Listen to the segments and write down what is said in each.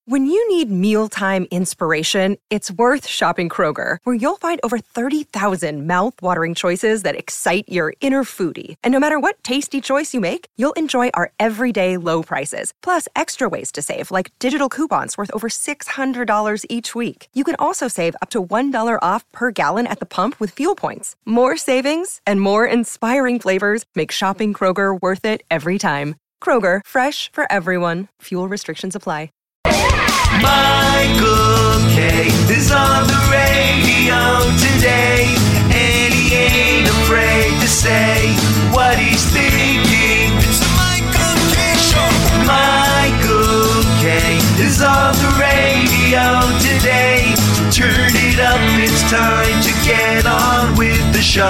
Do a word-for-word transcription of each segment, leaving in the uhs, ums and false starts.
When you need mealtime inspiration, it's worth shopping Kroger, where you'll find over thirty thousand mouth-watering choices that excite your inner foodie. And no matter what tasty choice you make, you'll enjoy our everyday low prices, plus extra ways to save, like digital coupons worth over six hundred dollars each week. You can also save up to one dollar off per gallon at the pump with fuel points. More savings and more inspiring flavors make shopping Kroger worth it every time. Kroger, fresh for everyone. Fuel restrictions apply. Michael K. is on the radio today, and he ain't afraid to say what he's thinking. It's the Michael K. Show. Michael K. is on the radio today, so turn it up, it's time to get on with the show.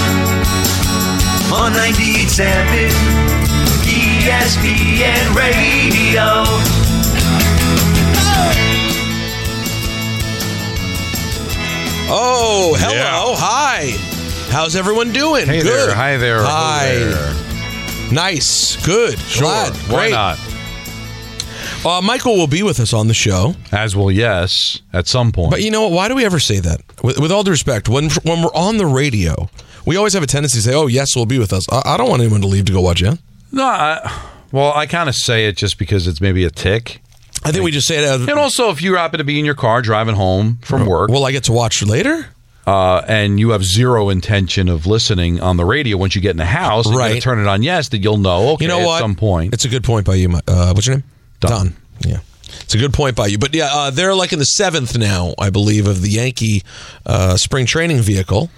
On ninety-eight point seven E S P N Radio. Oh, hello. Yeah. Hi. How's everyone doing? Hey Good. there. Hi there. Hi. There. Nice. Good. Sure. Glad. Why Great. not? Uh, Michael will be with us on the show. As will yes, at some point. But you know what? Why do we ever say that? With, with all due respect, when when we're on the radio, we always have a tendency to say, oh, yes, will be with us. I, I don't want anyone to leave to go watch it. no, I, well, I kind of say it just because it's maybe a tick. I think we just say it as... And also, if you happen to be in your car driving home from work, Will I get to watch later? uh, and you have zero intention of listening on the radio once you get in the house, and you're Right. gonna turn it on yes, that you'll know, okay, You know what? at some point. It's a good point by you. Uh, what's your name? Don. Yeah. It's a good point by you. But yeah, uh, they're like in the seventh now, I believe, of the Yankee uh, spring training vehicle.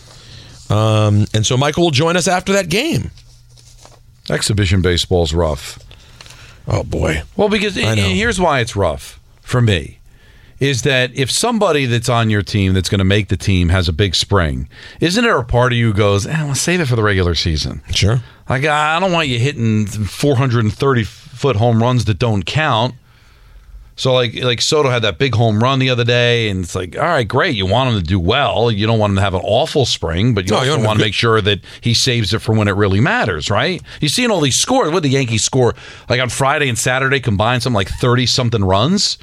Um, and so Michael will join us after that game. Exhibition baseball's rough. Oh, boy. Well, because I know. here's why it's rough for me, is that if somebody that's on your team that's going to make the team has a big spring, isn't there a part of you who goes, eh, let's save it for the regular season? Sure. Like, I don't want you hitting four hundred thirty foot home runs that don't count. So, like, like Soto had that big home run the other day, and it's like, all right, great. You want him to do well. You don't want him to have an awful spring, but you No, also you don't want to have- make sure that he saves it for when it really matters, right? You see in all these scores, what did the Yankees score? Like on Friday and Saturday combined, something like thirty-something runs?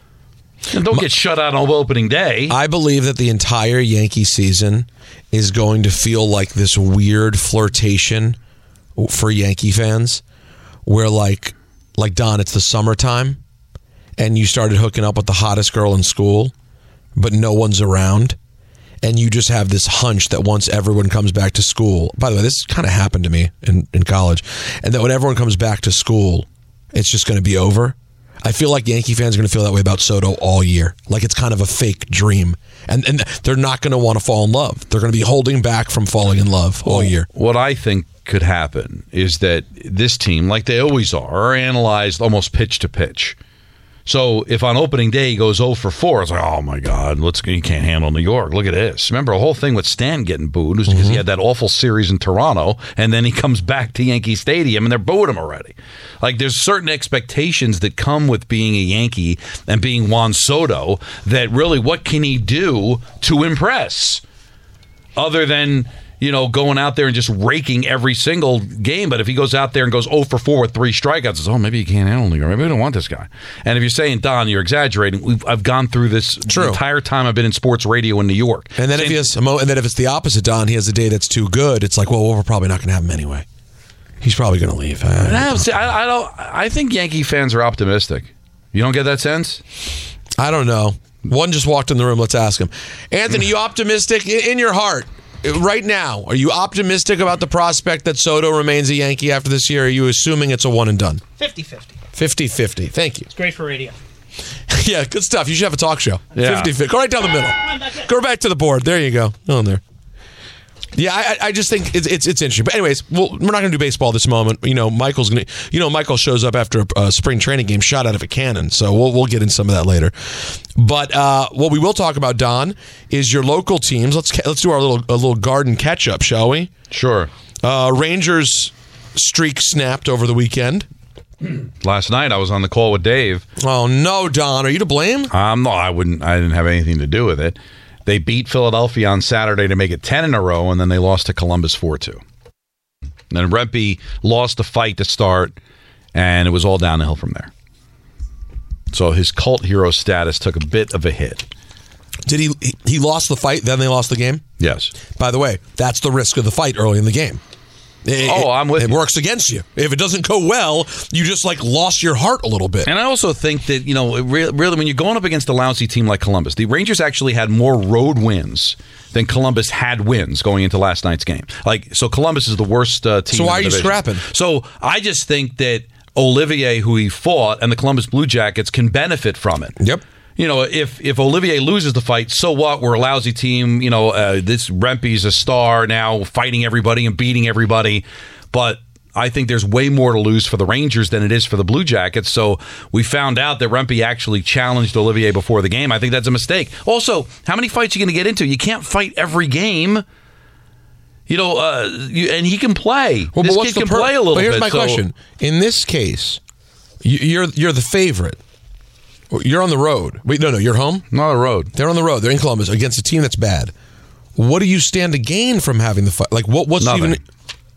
And don't get shut out on opening day. I believe that the entire Yankee season is going to feel like this weird flirtation for Yankee fans where, like, like Don, it's the summertime and you started hooking up with the hottest girl in school, but no one's around. And you just have this hunch that once everyone comes back to school, by the way, this kind of happened to me in, in college, and that when everyone comes back to school, it's just going to be over. I feel like Yankee fans are going to feel that way about Soto all year. Like it's kind of a fake dream. And and they're not going to want to fall in love. They're going to be holding back from falling in love all year. What I think could happen is that this team, like they always are, are analyzed almost pitch to pitch. So if on opening day he goes oh for four, it's like, oh my God, let's you can't handle New York. Look at this. Remember the whole thing with Stan getting booed was because mm-hmm. he had that awful series in Toronto, and then he comes back to Yankee Stadium and they're booing him already. Like there's certain expectations that come with being a Yankee and being Juan Soto that really what can he do to impress other than, you know, going out there and just raking every single game. But if he goes out there and goes oh for four with three strikeouts, it's, oh, maybe he can't handle New York. Maybe we don't want this guy. And if you're saying, Don, you're exaggerating, we've, I've gone through this True. the entire time I've been in sports radio in New York. And then Same, if he has, a mo- and then if it's the opposite, Don, he has a day that's too good. It's like, well, we're probably not going to have him anyway. He's probably going to leave. I, no, see, I, I don't. I think Yankee fans are optimistic. You don't get that sense? I don't know. One just walked in the room. Let's ask him. Anthony, you optimistic in, in your heart? Right now, are you optimistic about the prospect that Soto remains a Yankee after this year? Or are you assuming it's a one and done? fifty-fifty. fifty-fifty. Thank you. It's great for radio. Yeah, good stuff. You should have a talk show. Yeah. fifty-fifty. Go right down the middle. Go back to the board. There you go. Go on there. Yeah, I, I just think it's, it's it's interesting. But anyways, we'll, we're not going to do baseball this moment. You know, Michael's going to. You know, Michael shows up after a, a spring training game shot out of a cannon. So we'll we'll get into some of that later. But uh, what we will talk about, Don, is your local teams. Let's let's do our little a little garden catch up, shall we? Sure. Uh, Rangers streak snapped over the weekend. Last night I was on the call with Dave. Oh no, Don, are you to blame? Um, no, I wouldn't. I didn't have anything to do with it. They beat Philadelphia on Saturday to make it ten in a row, and then they lost to Columbus four two. And then Rempe lost the fight to start, and it was all downhill from there. So his cult hero status took a bit of a hit. Did he? He lost the fight, then they lost the game? Yes. By the way, that's the risk of the fight early in the game. It, oh, I'm with it you. It works against you. If it doesn't go well, you just like lost your heart a little bit. And I also think that, you know, really, really when you're going up against a lousy team like Columbus, the Rangers actually had more road wins than Columbus had wins going into last night's game. Like, so Columbus is the worst uh, team. So why in the are you division. scrapping? So I just think that Olivier, who he fought, and the Columbus Blue Jackets can benefit from it. Yep. You know, if if Olivier loses the fight, so what? We're a lousy team. You know, uh, this Rempe's a star now, fighting everybody and beating everybody. But I think there's way more to lose for the Rangers than it is for the Blue Jackets. So we found out that Rempe actually challenged Olivier before the game. I think that's a mistake. Also, how many fights are you going to get into? You can't fight every game. You know, uh, you, and he can play. Well, this but kid the can per- play a little but here's bit. my so- question. In this case, you- you're you're the favorite. You're on the road. Wait, no, no, you're home? Not on the road. They're on the road. They're in Columbus against a team that's bad. What do you stand to gain from having the fight? Like, what? What's Nothing. even...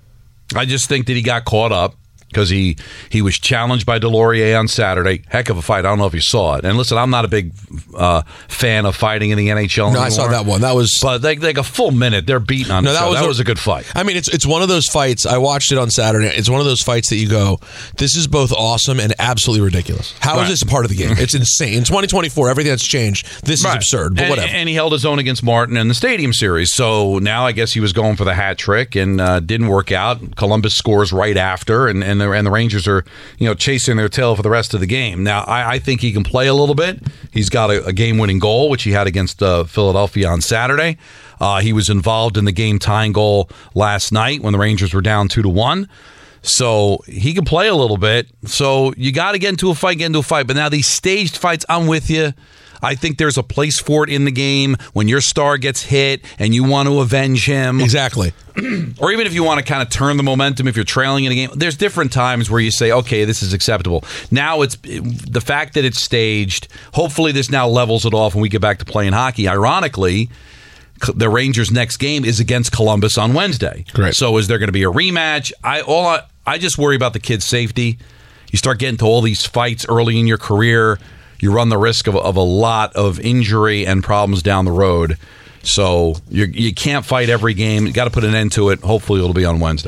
I just think that he got caught up because he, he was challenged by Delorier on Saturday. Heck of a fight. I don't know if you saw it. And listen, I'm not a big uh, fan of fighting in the N H L No, anymore. I saw that one. That was... But like, like a full minute, they're beating on No, each that other. was That a- was a good fight. I mean, it's it's one of those fights. I watched it on Saturday. It's one of those fights that you go, this is both awesome and absolutely ridiculous. How is Right. this a part of the game? It's insane. In twenty twenty-four, everything that's changed. This is Right. absurd, but and, whatever. And he held his own against Martin in the Stadium Series. So now I guess he was going for the hat trick and uh, didn't work out. Columbus scores right after, and, and, the, and the Rangers are, you know, chasing their tail for the rest of the game. Now, I, I think he can play a little bit. He's got a, a game-winning goal, which he had against uh, Philadelphia on Saturday. Uh, he was involved in the game-tying goal last night when the Rangers were down two to one. So he can play a little bit. So you got to get into a fight, get into a fight. But now these staged fights, I'm with you. I think there's a place for it in the game when your star gets hit and you want to avenge him. Exactly. Or even if you want to kind of turn the momentum if you're trailing in a game. There's different times where you say, okay, this is acceptable. Now it's the fact that it's staged. Hopefully this now levels it off and we get back to playing hockey. Ironically, the Rangers' next game is against Columbus on Wednesday. Great. So is there going to be a rematch? I all I, I just worry about the kid's safety. You start getting to all these fights early in your career, you run the risk of, of a lot of injury and problems down the road. So you you can't fight every game. You got to put an end to it. Hopefully it'll be on Wednesday.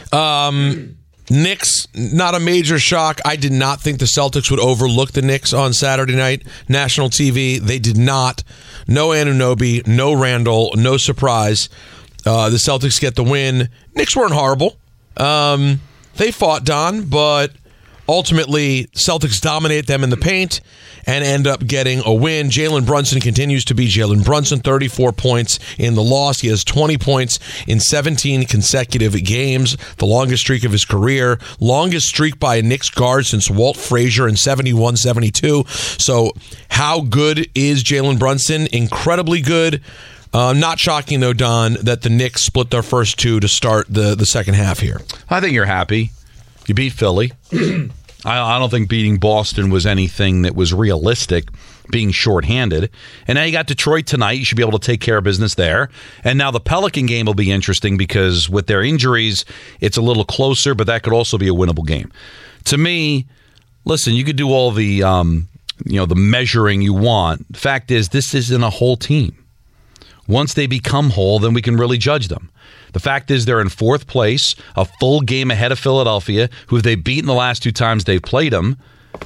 Um, Knicks, not a major shock. I did not think the Celtics would overlook the Knicks on Saturday night, national T V. They did not. No Anunoby, no Randall, no surprise. Uh, the Celtics get the win. Knicks weren't horrible. Um, they fought, Don, but ultimately Celtics dominate them in the paint and end up getting a win. Jalen Brunson continues to be Jalen Brunson, thirty-four points in the loss. He has twenty points in seventeen consecutive games, the longest streak of his career, longest streak by a Knicks guard since Walt Frazier in seventy-one seventy-two. So how good is Jalen Brunson? Incredibly good. Uh, not shocking, though, Don, that the Knicks split their first two to start the, the second half here. I think you're happy. You beat Philly. I, I don't think beating Boston was anything that was realistic, being shorthanded. And now you got Detroit tonight. You should be able to take care of business there. And now the Pelican game will be interesting because with their injuries, it's a little closer, but that could also be a winnable game. To me, listen, you could do all the um, you know, the measuring you want. The fact is, this isn't a whole team. Once they become whole, then we can really judge them. The fact is they're in fourth place, a full game ahead of Philadelphia, who they've beaten the last two times they've played them.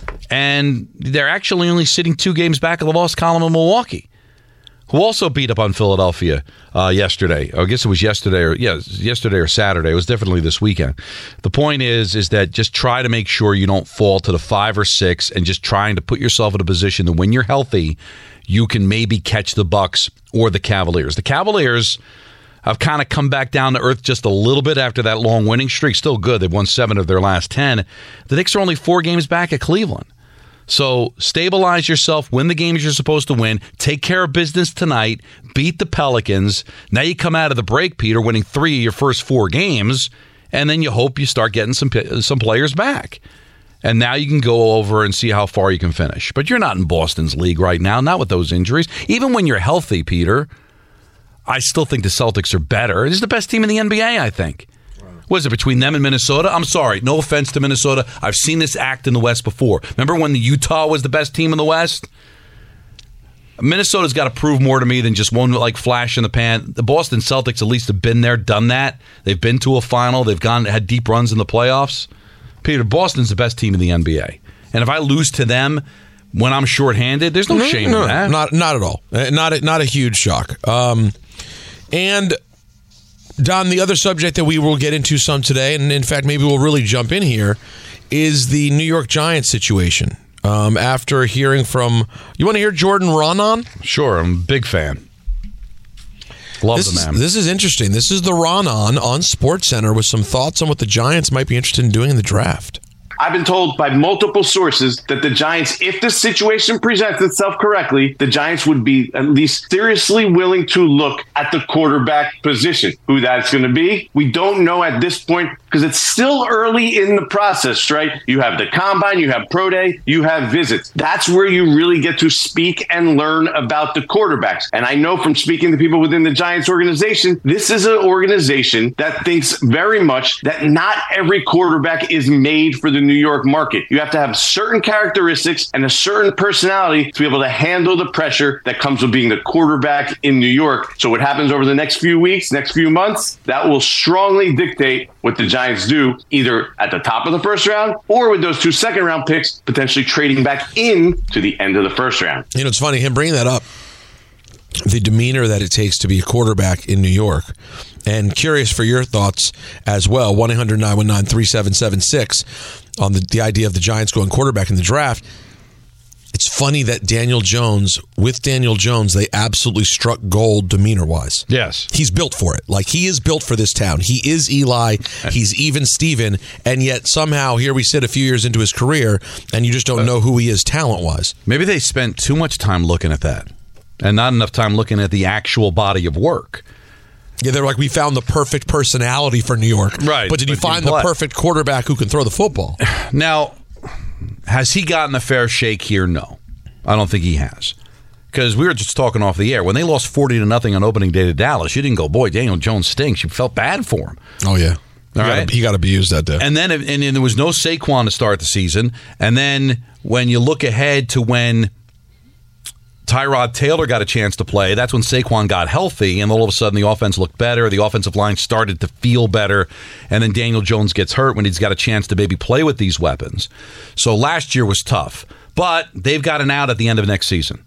And they're actually only sitting two games back of the lost column in Milwaukee, who also beat up on Philadelphia uh, yesterday. I guess it was yesterday or yeah, yesterday or Saturday. It was definitely this weekend. The point is, is that just try to make sure you don't fall to the five or six and just trying to put yourself in a position that when you're healthy, you can maybe catch the Bucks or the Cavaliers. The Cavaliers have kind of come back down to earth just a little bit after that long winning streak. Still good. They've won seven of their last ten. The Knicks are only four games back at Cleveland. So stabilize yourself, win the games you're supposed to win, take care of business tonight, beat the Pelicans. Now you come out of the break, Peter, winning three of your first four games, and then you hope you start getting some some players back. And now you can go over and see how far you can finish. But you're not in Boston's league right now, not with those injuries. Even when you're healthy, Peter, I still think the Celtics are better. This is the best team in the N B A, I think. Wow. What is it, between them and Minnesota? I'm sorry, no offense to Minnesota. I've seen this act in the West before. Remember when the Utah was the best team in the West? Minnesota's got to prove more to me than just one like flash in the pan. The Boston Celtics at least have been there, done that. They've been to a final. They've gone had deep runs in the playoffs. Peter, Boston's the best team in the N B A. And if I lose to them when I'm shorthanded, there's no, no shame no, in that. Not, not at all. Not a, not a huge shock. Um, and... Don, the other subject that we will get into some today, and in fact maybe we'll really jump in here, is the New York Giants situation. Um, after hearing from, you want to hear Jordan Raanan? Sure, I'm a big fan. Love this the man. Is, this is interesting. This is the Raanan on SportsCenter with some thoughts on what the Giants might be interested in doing in the draft. I've been told by multiple sources that the Giants, if the situation presents itself correctly, the Giants would be at least seriously willing to look at the quarterback position. Who that's going to be, we don't know at this point because it's still early in the process, right? You have the combine, you have pro day, you have visits. That's where you really get to speak and learn about the quarterbacks. And I know from speaking to people within the Giants organization, this is an organization that thinks very much that not every quarterback is made for the New York market. You have to have certain characteristics and a certain personality to be able to handle the pressure that comes with being the quarterback in New York. So what happens over the next few weeks, next few months, that will strongly dictate what the Giants do, either at the top of the first round or with those two second round picks, potentially trading back in to the end of the first round. You know, it's funny, him bringing that up, the demeanor that it takes to be a quarterback in New York. And curious for your thoughts as well. one eight hundred nine one nine three seven seven six on the, the idea of the Giants going quarterback in the draft. It's funny that Daniel Jones, with Daniel Jones, they absolutely struck gold demeanor-wise. Yes. He's built for it. Like, he is built for this town. He is Eli. He's even Steven. And yet, somehow, here we sit a few years into his career, and you just don't know who he is talent-wise. Maybe they spent too much time looking at that and not enough time looking at the actual body of work. Yeah, they're like, we found the perfect personality for New York. Right. But did you find the perfect quarterback who can throw the football? Now, has he gotten a fair shake here? No. I don't think he has. Because we were just talking off the air. When they lost forty to nothing on opening day to Dallas, you didn't go, boy, Daniel Jones stinks. You felt bad for him. Oh, yeah. He All got, right? he got abused that day. And then and, and there was no Saquon to start the season. And then when you look ahead to when Tyrod Taylor got a chance to play, that's when Saquon got healthy, and all of a sudden the offense looked better. The offensive line started to feel better, and then Daniel Jones gets hurt when he's got a chance to maybe play with these weapons. So last year was tough, but they've got an out at the end of next season.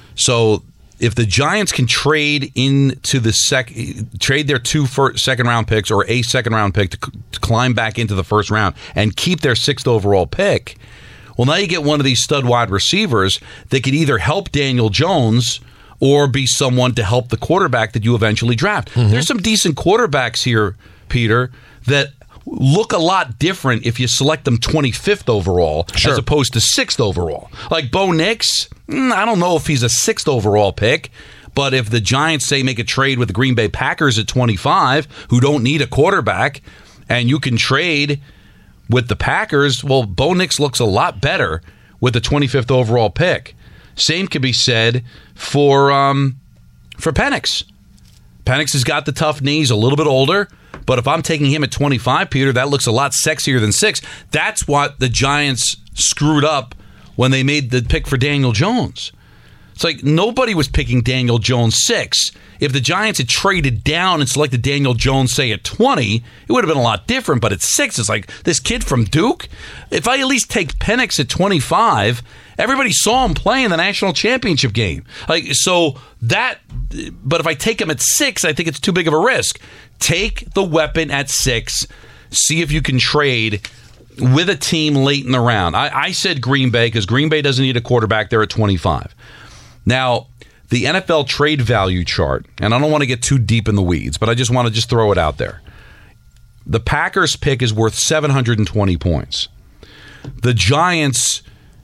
So if the Giants can trade into the sec, trade their two first, second round picks or a second round pick to, to climb back into the first round and keep their sixth overall pick, well, now you get one of these stud wide receivers that could either help Daniel Jones or be someone to help the quarterback that you eventually draft. Mm-hmm. There's some decent quarterbacks here, Peter, that look a lot different if you select them twenty-fifth overall sure. as opposed to sixth overall. Like Bo Nix, I don't know if he's a sixth overall pick, but if the Giants, say, make a trade with the Green Bay Packers at twenty-five, who don't need a quarterback, and you can trade with the Packers, well, Bo Nix looks a lot better with the twenty-fifth overall pick. Same could be said for um, for Penix. Penix has got the tough knees, a little bit older, but if I'm taking him at twenty-five, Peter, that looks a lot sexier than six. That's what the Giants screwed up when they made the pick for Daniel Jones. It's like nobody was picking Daniel Jones six. If the Giants had traded down and selected Daniel Jones, say, at twenty, it would have been a lot different. But at six, it's like, this kid from Duke? If I at least take Penix at twenty-five, everybody saw him play in the national championship game. Like, so that, but if I take him at six, I think it's too big of a risk. Take the weapon at six. See if you can trade with a team late in the round. I, I said Green Bay because Green Bay doesn't need a quarterback there at twenty-five. Now, the N F L trade value chart, and I don't want to get too deep in the weeds, but I just want to just throw it out there. The Packers pick is worth seven hundred twenty points. The Giants'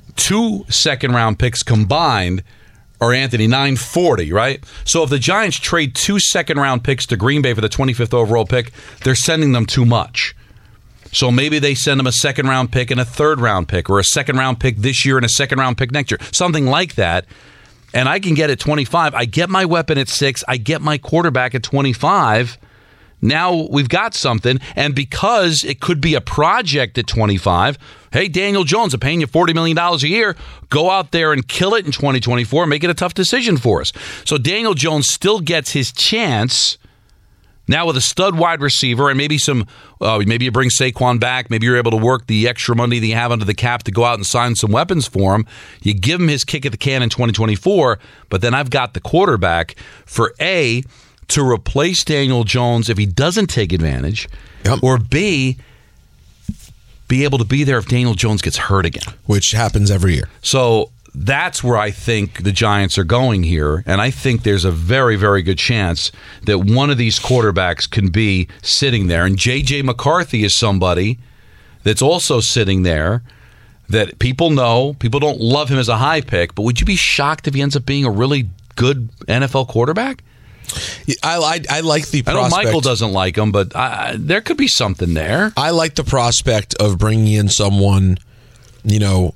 two second-round picks combined are, Anthony, nine forty, right? So if the Giants trade two second-round picks to Green Bay for the twenty-fifth overall pick, they're sending them too much. So maybe they send them a second-round pick and a third-round pick, or a second-round pick this year and a second-round pick next year, something like that. And I can get at twenty-five. I get my weapon at six. I get my quarterback at twenty-five. now we've got something. And because it could be a project at twenty-five, hey, Daniel Jones, I'm paying you forty million dollars a year. Go out there and kill it in twenty twenty-four. Make it a tough decision for us. So Daniel Jones still gets his chance now with a stud wide receiver and maybe some, uh, maybe you bring Saquon back. Maybe you're able to work the extra money that you have under the cap to go out and sign some weapons for him. You give him his kick at the can in twenty twenty-four, but then I've got the quarterback for A, to replace Daniel Jones if he doesn't take advantage, yep. or B, be able to be there if Daniel Jones gets hurt again. Which happens every year. So that's where I think the Giants are going here, and I think there's a very, very good chance that one of these quarterbacks can be sitting there. And J J McCarthy is somebody that's also sitting there that people know. People don't love him as a high pick, but would you be shocked if he ends up being a really good N F L quarterback? I, I, I like the prospect. I know Michael doesn't like him, but I, there could be something there. I like the prospect of bringing in someone, you know,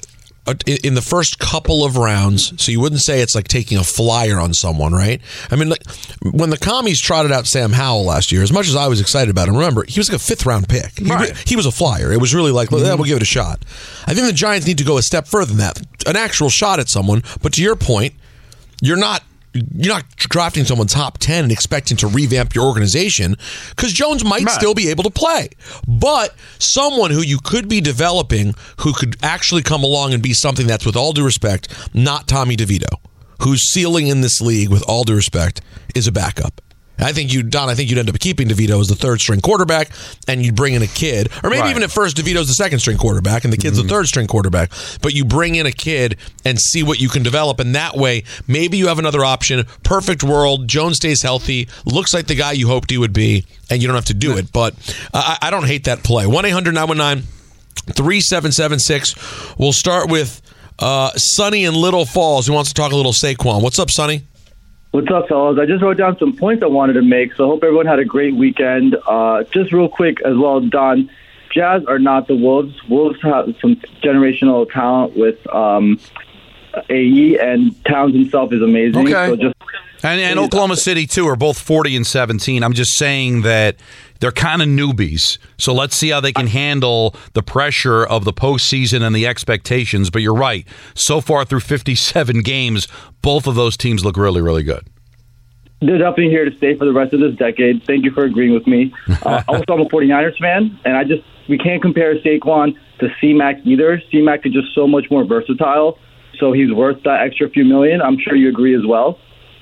in the first couple of rounds, so you wouldn't say it's like taking a flyer on someone, right? I mean, like when the commies trotted out Sam Howell last year, as much as I was excited about him, remember, he was like a fifth round pick. He, right. he was a flyer. It was really like, mm-hmm. we'll give it a shot. I think the Giants need to go a step further than that. An actual shot at someone, but to your point, you're not You're not drafting someone top ten and expecting to revamp your organization because Jones might right. still be able to play. But someone who you could be developing who could actually come along and be something that's, with all due respect, not Tommy DeVito, whose ceiling in this league, with all due respect, is a backup. I think you, Don, I think you'd end up keeping DeVito as the third string quarterback, and you'd bring in a kid, or maybe right. even at first DeVito's the second string quarterback, and the kid's mm-hmm. the third string quarterback. But you bring in a kid and see what you can develop, and that way, maybe you have another option. Perfect world. Jones stays healthy, looks like the guy you hoped he would be, and you don't have to do it. But uh, I don't hate that play. one eight hundred nine one nine three seven seven six. We'll start with uh, Sonny in Little Falls, who wants to talk a little Saquon. What's up, Sonny? What's up, fellas? I just wrote down some points I wanted to make, so I hope everyone had a great weekend. Uh, just real quick as well, Don, Jazz are not the Wolves. Wolves have some generational talent with um, A E, and Towns himself is amazing. Okay. So just and, and Oklahoma City, too, are both forty and seventeen. I'm just saying that they're kind of newbies. So let's see how they can handle the pressure of the postseason and the expectations. But you're right. So far through fifty-seven games, both of those teams look really, really good. They're definitely here to stay for the rest of this decade. Thank you for agreeing with me. Uh, also, I'm a 49ers fan, and I just we can't compare Saquon to C-Mac either. C-Mac is just so much more versatile, so he's worth that extra few million. I'm sure you agree as well.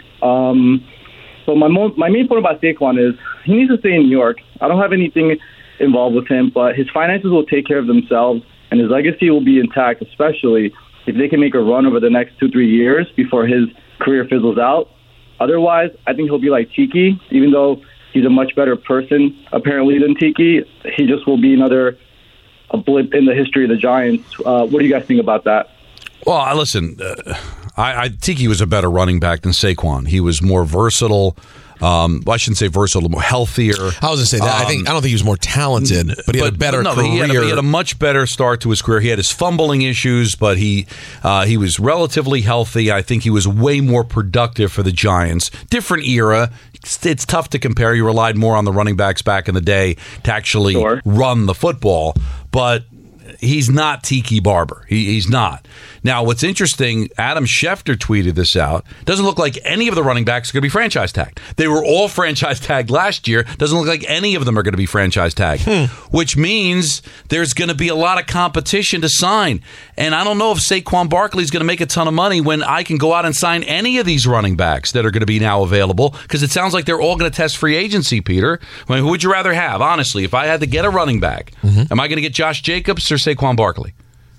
Um, so my mo- my main point about Saquon is he needs to stay in New York. I don't have anything involved with him, but his finances will take care of themselves, and his legacy will be intact, especially if they can make a run over the next two, three years before his career fizzles out. Otherwise, I think he'll be like Tiki, even though he's a much better person, apparently, than Tiki. He just will be another a blip in the history of the Giants. Uh, what do you guys think about that? Well, listen, uh, I, I Tiki was a better running back than Saquon. He was more versatile. Um, well, I shouldn't say versatile, more healthier. I was going to say that. Um, I think I don't think he was more talented, but he but, had a better no, career. He had a, he had a much better start to his career. He had his fumbling issues, but he uh, he was relatively healthy. I think he was way more productive for the Giants. Different era. It's, it's tough to compare. You relied more on the running backs back in the day to actually sure. run the football, but he's not Tiki Barber. He, he's not. Now, what's interesting, Adam Schefter tweeted this out. Doesn't look like any of the running backs are going to be franchise tagged. They were all franchise tagged last year. Doesn't look like any of them are going to be franchise tagged, hmm. which means there's going to be a lot of competition to sign. And I don't know if Saquon Barkley is going to make a ton of money when I can go out and sign any of these running backs that are going to be now available, because it sounds like they're all going to test free agency, Peter. I mean, who would you rather have, honestly? If I had to get a running back, mm-hmm. am I going to get Josh Jacobs or Saquon Barkley?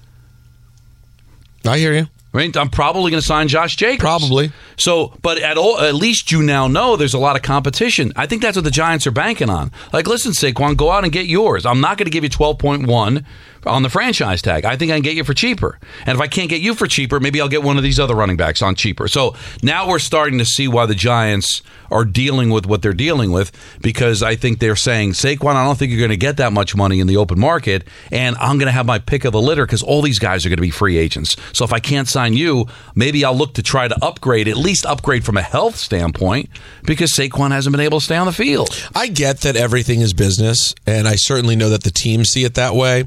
I hear you. I mean, I'm probably going to sign Josh Jacobs. Probably. So, but at all, at least you now know there's a lot of competition. I think that's what the Giants are banking on. Like, listen, Saquon, go out and get yours. I'm not going to give you twelve point one on the franchise tag. I think I can get you for cheaper. And if I can't get you for cheaper, maybe I'll get one of these other running backs on cheaper. So now we're starting to see why the Giants are dealing with what they're dealing with, because I think they're saying, Saquon, I don't think you're going to get that much money in the open market, and I'm going to have my pick of the litter because all these guys are going to be free agents. So if I can't sign you, maybe I'll look to try to upgrade, at least upgrade from a health standpoint, because Saquon hasn't been able to stay on the field. I get that everything is business, and I certainly know that the teams see it that way.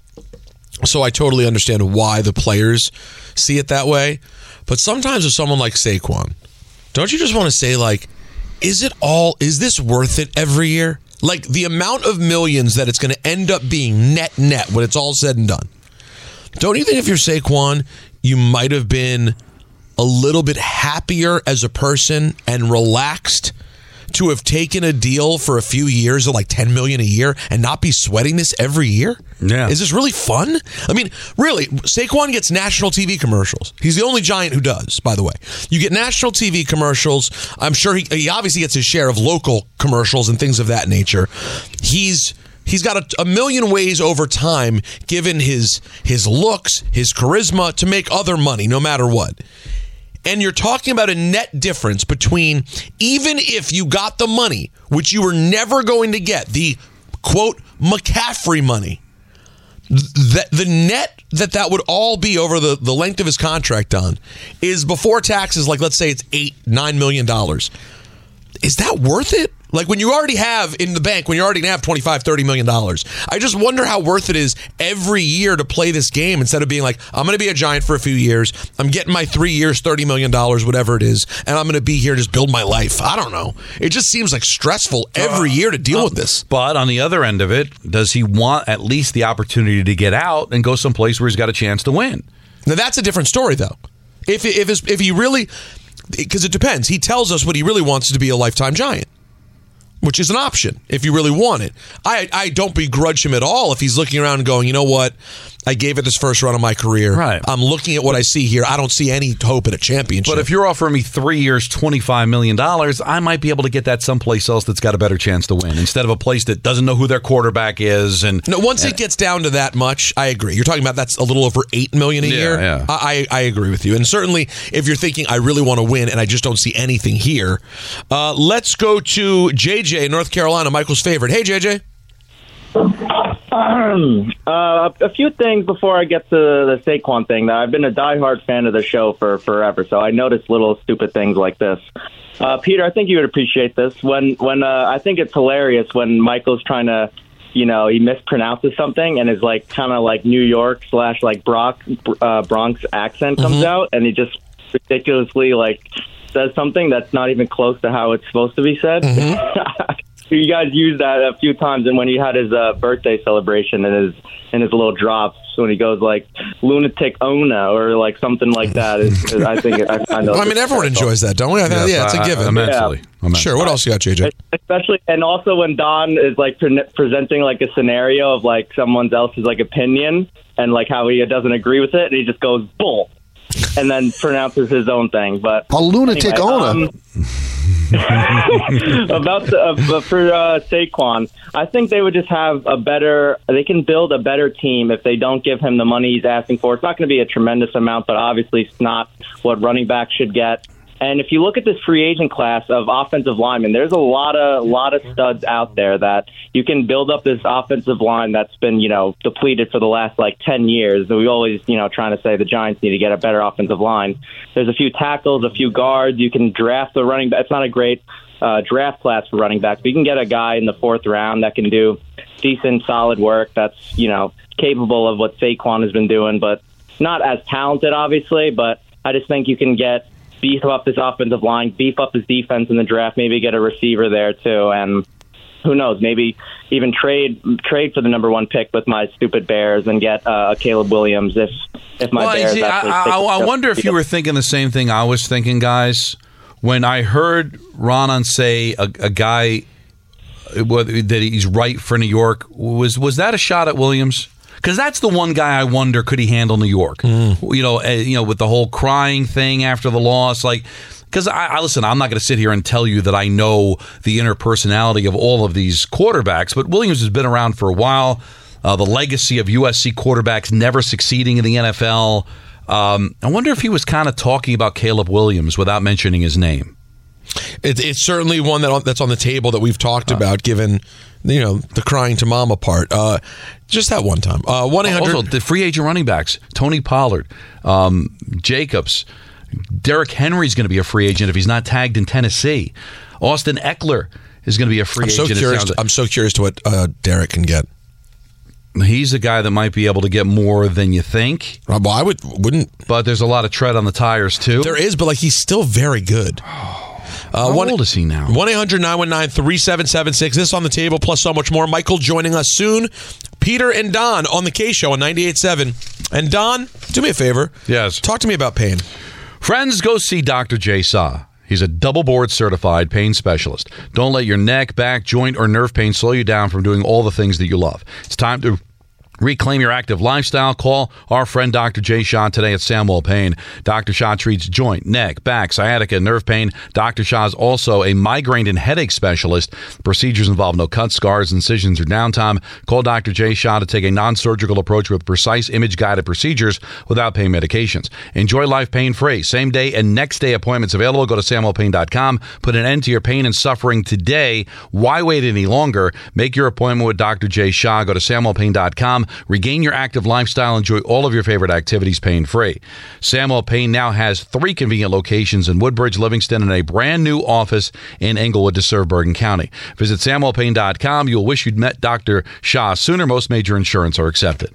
So I totally understand why the players see it that way. But sometimes with someone like Saquon, don't you just want to say, like, is it all, is this worth it every year? Like, the amount of millions that it's going to end up being net net when it's all said and done. Don't you think if you're Saquon, you might have been a little bit happier as a person and relaxed to have taken a deal for a few years of like ten million dollars a year and not be sweating this every year? Yeah. Is this really fun? I mean, really, Saquon gets national T V commercials. He's the only Giant who does, by the way. You get national T V commercials. I'm sure he, he obviously gets his share of local commercials and things of that nature. He's He's got a, a million ways over time, given his his looks, his charisma, to make other money, no matter what. And you're talking about a net difference between, even if you got the money, which you were never going to get, the, quote, McCaffrey money, that the net that that would all be over the, the length of his contract on is before taxes, like let's say it's eight, nine million dollars. Is that worth it? Like when you already have in the bank, when you already have twenty-five, thirty million dollars. I just wonder how worth it is every year to play this game instead of being like, I'm going to be a Giant for a few years. I'm getting my three years, thirty million dollars, whatever it is, and I'm going to be here and just build my life. I don't know. It just seems like stressful every year to deal with this. But on the other end of it, does he want at least the opportunity to get out and go someplace where he's got a chance to win? Now, that's a different story, though. If, if, his, if he really, because it depends. He tells us what he really wants is to be a lifetime Giant, which is an option if you really want it. I, I don't begrudge him at all if he's looking around and going, you know what? I gave it this first run of my career. Right. I'm looking at what I see here. I don't see any hope at a championship. But if you're offering me three years, twenty-five million dollars, I might be able to get that someplace else that's got a better chance to win instead of a place that doesn't know who their quarterback is. And no, once and, it gets down to that much, I agree. You're talking about that's a little over eight million dollars a yeah, year. Yeah. I, I agree with you. And certainly if you're thinking, I really want to win and I just don't see anything here, uh, let's go to J J, North Carolina, Michael's favorite. Hey, J J. Um, uh, a few things before I get to the Saquon thing. That I've been a diehard fan of the show for forever, so I notice little stupid things like this. Uh, Peter, I think you would appreciate this. When when uh, I think it's hilarious when Michael's trying to, you know, he mispronounces something and his like kind of like New York slash like Brock, uh, Bronx accent comes mm-hmm. out, and he just ridiculously like says something that's not even close to how it's supposed to be said. Mm-hmm. You guys used that a few times, and when he had his uh, birthday celebration and his and his little drops, when he goes like lunatic Ona or like something like that, is, is, I think it, I kind of. Well, I mean, everyone enjoys that, don't we? I think, yes, yeah, it's a given. I, immensely. Yeah. immensely. Sure. What else you got, J J? Especially, and also when Don is like pre- presenting like a scenario of like someone else's like opinion and like how he doesn't agree with it, and he just goes bull, and then pronounces his own thing. But a lunatic anyway, Ona. Um, about the, uh, for uh, Saquon, I think they would just have a better. They can build a better team if they don't give him the money he's asking for. It's not going to be a tremendous amount, but obviously it's not what running backs should get. And if you look at this free agent class of offensive linemen, there's a lot of lot of studs out there that you can build up this offensive line that's been, you know, depleted for the last like ten years. We always, you know, trying to say the Giants need to get a better offensive line. There's a few tackles, a few guards. You can draft the running back. It's not a great uh, draft class for running backs, but you can get a guy in the fourth round that can do decent, solid work. That's, you know, capable of what Saquon has been doing, but not as talented, obviously. But I just think you can get. Beef up this offensive line, beef up his defense in the draft, maybe get a receiver there too, and who knows, maybe even trade trade for the number one pick with my stupid Bears and get uh, Caleb Williams if if my well, Bears. See, actually I, I, I wonder if you were thinking the same thing I was thinking, guys. When I heard Ronan say a, a guy that he's right for New York, was was that a shot at Williams? Because that's the one guy I wonder, could he handle New York? Mm. You know, uh, you know, with the whole crying thing after the loss, like, because I, I listen, I'm not going to sit here and tell you that I know the inner personality of all of these quarterbacks, but Williams has been around for a while. uh, the legacy of U S C quarterbacks never succeeding in the N F L. Um, I wonder if he was kind of talking about Caleb Williams without mentioning his name. It, it's certainly one that that's on the table that we've talked uh, about, given you know the crying to mama part. Uh, just that one time. Uh, one eight hundred Also, the free agent running backs: Tony Pollard, um, Jacobs, Derrick Henry's going to be a free agent if he's not tagged in Tennessee. Austin Eckler is going to be a free I'm so agent. Curious to, I'm so curious to what uh, Derrick can get. He's a guy that might be able to get more than you think. Well, I would wouldn't. But there's a lot of tread on the tires too. There is, but like he's still very good. Uh, How one, old is he now? one eight hundred nine one nine three seven seven six. This on the table, plus so much more. Michael joining us soon. Peter and Don on the K Show on ninety-eight point seven. And Don, do me a favor. Yes. Talk to me about pain. Friends, go see Doctor Jay Saw. He's a double board certified pain specialist. Don't let your neck, back, joint, or nerve pain slow you down from doing all the things that you love. It's time to reclaim your active lifestyle. Call our friend Doctor Jay Shah today at Samwell Pain. Doctor Shah treats joint, neck, back, sciatica, and nerve pain. Doctor Shah is also a migraine and headache specialist. Procedures involve no cuts, scars, incisions, or downtime. Call Doctor Jay Shah to take a non-surgical approach with precise image-guided procedures without pain medications. Enjoy life pain-free. Same day and next day appointments available. Go to samwell pain dot com. Put an end to your pain and suffering today. Why wait any longer? Make your appointment with Doctor Jay Shah. Go to samwell pain dot com. Regain your active lifestyle. Enjoy all of your favorite activities pain-free. Samwell Pain now has three convenient locations in Woodbridge, Livingston, and a brand new office in Englewood to serve Bergen County. Visit samwell pain dot com. You'll wish you'd met Doctor Shah sooner. Most major insurance are accepted.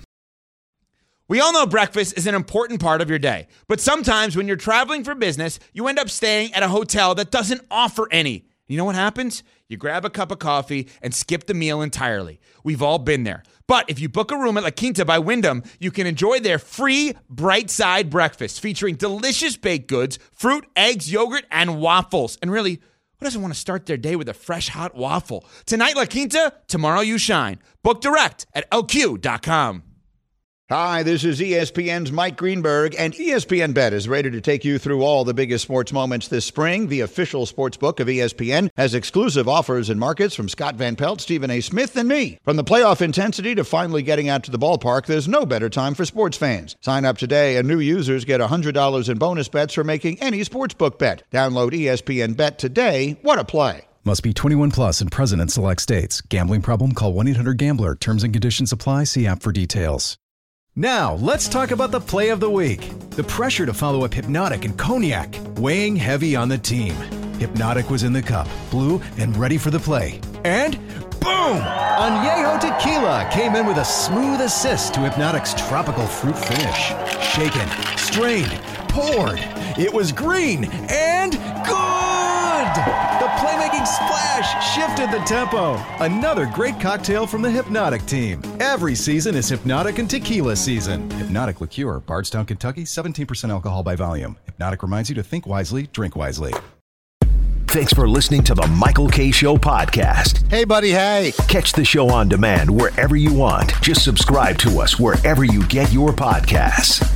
We all know breakfast is an important part of your day, but sometimes when you're traveling for business, you end up staying at a hotel that doesn't offer any. You know what happens? You grab a cup of coffee and skip the meal entirely. We've all been there. But if you book a room at La Quinta by Wyndham, you can enjoy their free Bright Side breakfast featuring delicious baked goods, fruit, eggs, yogurt, and waffles. And really, who doesn't want to start their day with a fresh, hot waffle? Tonight, La Quinta, tomorrow you shine. Book direct at L Q dot com. Hi, this is E S P N's Mike Greenberg, and E S P N Bet is ready to take you through all the biggest sports moments this spring. The official sports book of E S P N has exclusive offers and markets from Scott Van Pelt, Stephen A. Smith, and me. From the playoff intensity to finally getting out to the ballpark, there's no better time for sports fans. Sign up today, and new users get one hundred dollars in bonus bets for making any sportsbook bet. Download E S P N Bet today. What a play. Must be twenty-one plus and present in select states. Gambling problem? Call one eight hundred gambler. Terms and conditions apply. See app for details. Now, let's talk about the play of the week. The pressure to follow up Hypnotic and Cognac, weighing heavy on the team. Hypnotic was in the cup, blue, and ready for the play. And boom! Añejo Tequila came in with a smooth assist to Hypnotic's tropical fruit finish. Shaken, strained, poured. It was green and good! The playmaking splash shifted the tempo. Another great cocktail from the Hypnotic team. Every season is Hypnotic and Tequila season. Hypnotic Liqueur, Bardstown, Kentucky, seventeen percent alcohol by volume. Hypnotic reminds you to think wisely, drink wisely. Thanks for listening to the Michael K. Show podcast. Hey, buddy, hey. Catch the show on demand wherever you want. Just subscribe to us wherever you get your podcasts.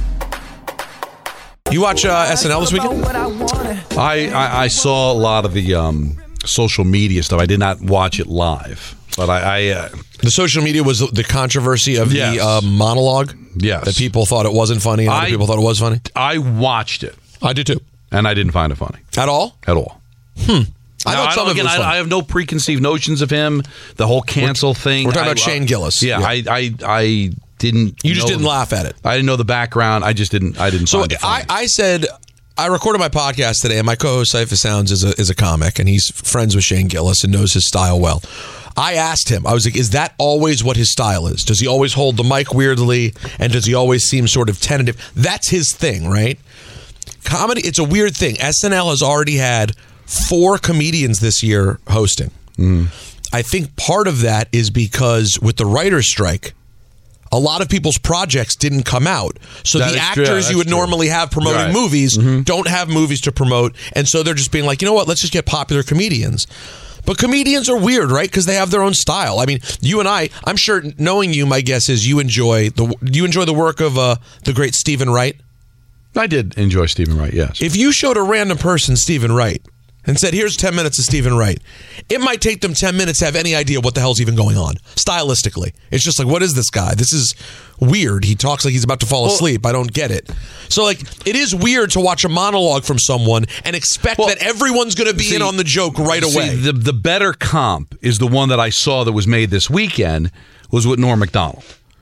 You watch uh, S N L this weekend? I, I, I saw a lot of the um, social media stuff. I did not watch it live. But I... I uh, the social media was the controversy of yes. the uh, monologue? Yes. That people thought it wasn't funny and I, other people thought it was funny? I watched it. I did too. And I didn't find it funny. At all? At all. Hmm. I now, thought some I, of again, it was I, funny. I have no preconceived notions of him. The whole cancel we're, thing. We're talking I, about Shane Gillis. Yeah, yeah. I, I, I didn't. You just know, didn't laugh at it. I didn't know the background. I just didn't. I didn't. So find it funny. I, I said I recorded my podcast today, and my co-host Cypher Sounds is a is a comic, and he's friends with Shane Gillis and knows his style well. I asked him, I was like, is that always what his style is? Does he always hold the mic weirdly, and does he always seem sort of tentative? That's his thing, right? Comedy, it's a weird thing. S N L has already had four comedians this year hosting. Mm. I think part of that is because with the writer's strike, a lot of people's projects didn't come out. So that the true. actors yeah, you would true. normally have promoting right. movies mm-hmm. don't have movies to promote. And so they're just being like, you know what, let's just get popular comedians. But comedians are weird, right? Because they have their own style. I mean, you and I, I'm sure knowing you, my guess is you enjoy the you enjoy the work of uh, the great Stephen Wright. I did enjoy Stephen Wright, yes. If you showed a random person Stephen Wright, and said, here's ten minutes of Stephen Wright, it might take them ten minutes to have any idea what the hell's even going on, stylistically. It's just like, what is this guy? This is weird. He talks like he's about to fall well, asleep. I don't get it. So, like, it is weird to watch a monologue from someone and expect well, that everyone's going to be see, in on the joke right see, away. The, the better comp is the one that I saw that was made this weekend, was with Norm Macdonald.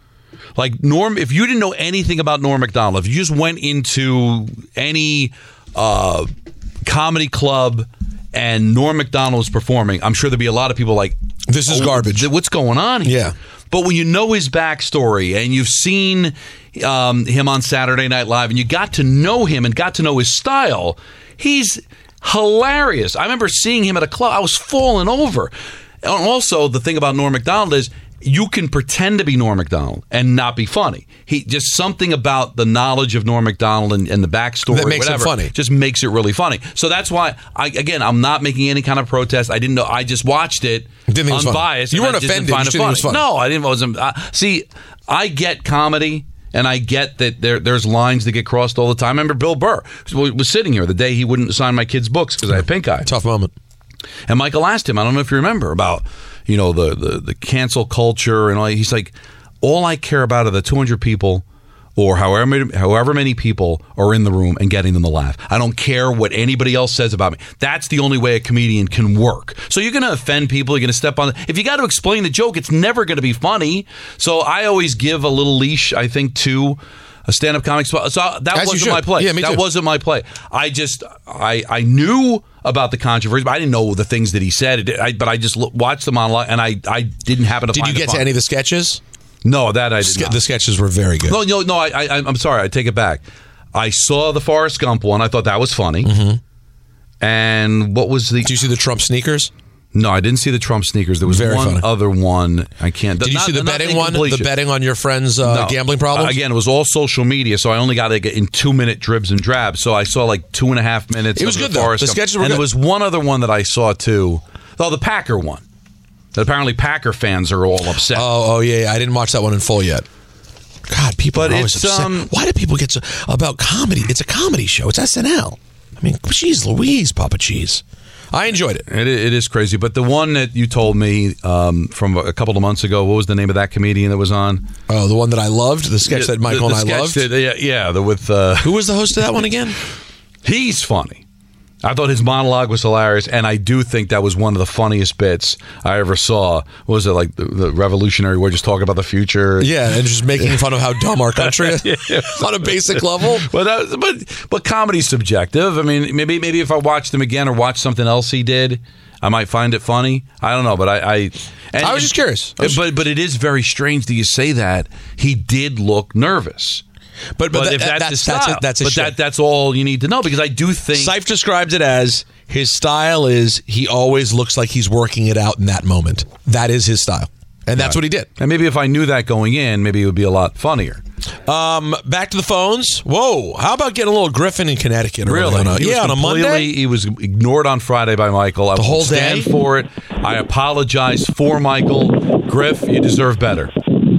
Like, Norm, if you didn't know anything about Norm Macdonald, if you just went into any uh, comedy club and Norm Macdonald was performing, I'm sure there'd be a lot of people like, this is oh, garbage. What's going on here? Yeah. But when you know his backstory and you've seen um, him on Saturday Night Live and you got to know him and got to know his style, he's hilarious. I remember seeing him at a club. I was falling over. And also, the thing about Norm Macdonald is you can pretend to be Norm Macdonald and not be funny. He just something about the knowledge of Norm Macdonald and, and the backstory that makes whatever, it funny. Just makes it really funny. So that's why, I, again, I'm not making any kind of protest. I didn't know. I just watched it didn't think unbiased. It was funny. You weren't I offended. Didn't find you it didn't funny. think it was funny. No, I didn't. Wasn't. Uh, see, I get comedy. And I get that there, there's lines that get crossed all the time. I remember Bill Burr was sitting here the day he wouldn't sign my kids' books because I had pink eye. Tough moment. And Michael asked him, I don't know if you remember, about, you know, the, the, the cancel culture and all. He's like, all I care about are the two hundred people or however many, however many people are in the room and getting them to laugh. I don't care what anybody else says about me. That's the only way a comedian can work. So you're going to offend people. You're going to step on. If you got to explain the joke, it's never going to be funny. So I always give a little leash, I think, to a stand-up comic spot. So that As wasn't my play. Yeah, me that too. wasn't my play. I just, I, I knew about the controversy, but I didn't know the things that he said. I, but I just watched the monologue, and I, I didn't happen to Did find you get it funny. to any of the sketches? No, that I did not. The sketches were very good. No, no, no. I, I, I'm sorry. I take it back. I saw the Forrest Gump one. I thought that was funny. Mm-hmm. And what was the? Did you see the Trump sneakers? No, I didn't see the Trump sneakers. There was Very one funny. other one. I can't. Did you not, see the not betting one? The betting on your friend's uh, No. gambling problems? Uh, again, it was all social media, so I only got it in two minute dribs and drabs. So I saw like two and a half minutes. It was of good the though. Forrest The Gump. sketches were and good. there was one other one that I saw too. Oh, the Packer one. That apparently Packer fans are all upset. Oh, oh yeah, yeah. I didn't watch that one in full yet. God, people But are always it's, upset. um, Why do people get so about comedy? It's a comedy show. It's S N L. I mean, geez Louise, Papa Cheese. I enjoyed it. It, it is crazy. But the one that you told me um, from a couple of months ago, what was the name of that comedian that was on? Oh, the one that I loved? The sketch Yeah, that Michael the, the and I sketch loved? That, yeah, yeah, the with... Uh, Who was the host of that one again? He's funny. I thought his monologue was hilarious, and I do think that was one of the funniest bits I ever saw. What was it, like the, the Revolutionary War, just talking about the future? Yeah, and just making fun of how dumb our country is Yeah. on a basic level. But, that, but but comedy's subjective. I mean, maybe maybe if I watched him again or watched something else he did, I might find it funny. I don't know, but I... I, and, I was just curious. I was- but but it is very strange that you say that. He did look nervous. But, but, But that- if that's, that's, his that's, style, it, that's his but shit. that, that's all you need to know, because I do think... Seif describes it as his style is he always looks like he's working it out in that moment. That is his style. And that's Right. what he did. And maybe if I knew that going in, maybe it would be a lot funnier. Um, back to the phones. Whoa. How about getting a little Griffin in Connecticut? early Really? On a, He was yeah, on a completely- Monday? He was ignored on Friday by Michael. I The won't whole stand day? for it. I apologize for Michael. Griff, you deserve better.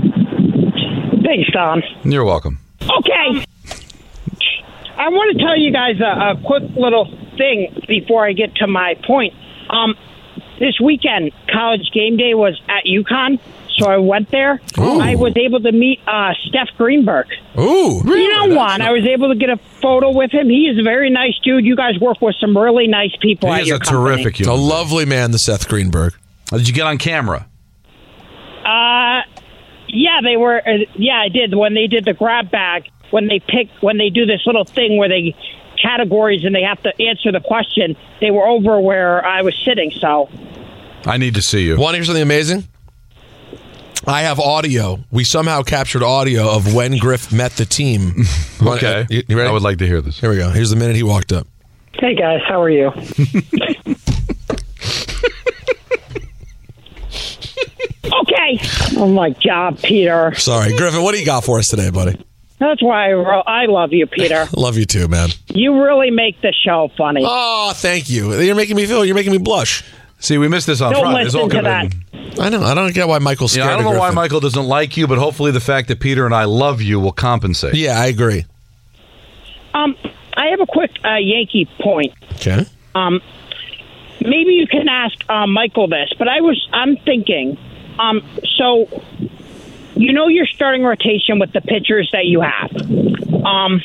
Thanks, Don. You're welcome. Okay. I want to tell you guys a, a quick little thing before I get to my point. Um, this weekend, college game day was at UConn, so I went there. Ooh. I was able to meet uh, Steph Greenberg. Ooh. You know what? I was able to get a photo with him. He is a very nice dude. You guys work with some really nice people He at is your a company. terrific A human. lovely man, the Seth Greenberg. Did you get on camera? Uh, yeah, they were. Uh, yeah, I did when they did the grab bag. When they pick, when they do this little thing where they categories and they have to answer the question. They were over where I was sitting. So I need to see you. Want to hear something amazing? I have audio. We somehow captured audio of when Griff met the team. Okay. You, you ready? I would like to hear this. Here we go. Here's the minute he walked up. hey guys, how are you? Okay. Oh my God, Peter. Sorry. Griffin, what do you got for us today, buddy? That's why I, ro- I love you, Peter. Love you too, man. You really make the show funny. Oh, thank you. You're making me feel, you're making me blush. See, we missed this on Don't Friday. It's all listen to good. that. I know. I don't get why Michael's Yeah, scared I don't of know why Griffin. Michael doesn't like you, but hopefully the fact that Peter and I love you will compensate. Yeah, I agree. Um, I have a quick uh, Yankee point. Okay. Um, maybe you can ask uh, Michael this, but I was I'm thinking, um, so you know your starting rotation with the pitchers that you have, um,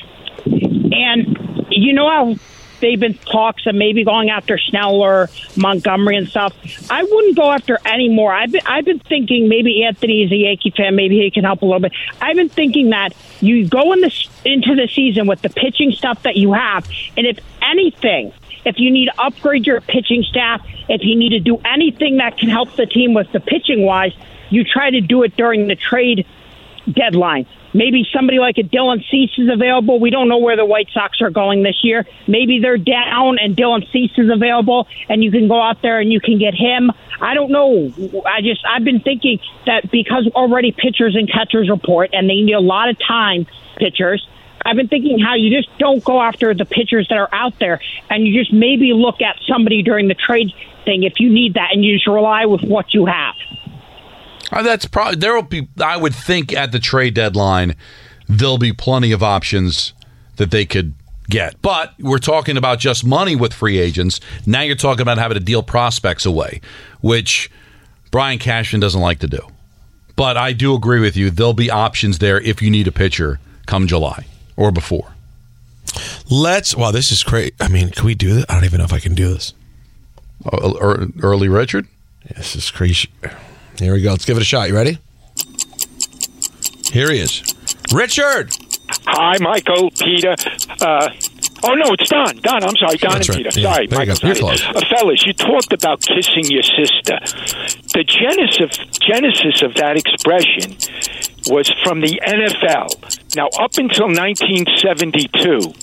and you know how they've been talks of maybe going after Snell or Montgomery and stuff. I wouldn't go after any more. I've been, I've been thinking maybe Anthony is a Yankee fan. Maybe he can help a little bit. I've been thinking that you go in this, into the season with the pitching stuff that you have, and if anything, if you need to upgrade your pitching staff, if you need to do anything that can help the team with the pitching-wise, you try to do it during the trade deadline. Maybe somebody like a Dylan Cease is available. We don't know where the White Sox are going this year. Maybe they're down and Dylan Cease is available, and you can go out there and you can get him. I don't know. I just I've been thinking that because already pitchers and catchers report, and they need a lot of time, pitchers. I've been thinking how you just don't go after the pitchers that are out there, and you just maybe look at somebody during the trade thing if you need that, and you just rely with what you have. Uh, that's probably there will be. I would think at the trade deadline, there'll be plenty of options that they could get. But we're talking about just money with free agents. Now you're talking about having to deal prospects away, which Brian Cashman doesn't like to do. But I do agree with you. There'll be options there if you need a pitcher come July or before. Let's. Wow, this is great. I mean, can we do this? I don't even know if I can do this. Uh, early Richard? Yeah, this is crazy. Here we go. Let's give it a shot. You ready? Here he is. Richard! Hi, Michael, Peter. Uh, oh, no, it's Don. Don, I'm sorry. Don That's and right. Peter. Yeah. Sorry, There you Michael. go. You're Sorry. close. Uh, fellas, you talked about kissing your sister. The genesis of, genesis of that expression was from the N F L. Now, up until nineteen seventy-two,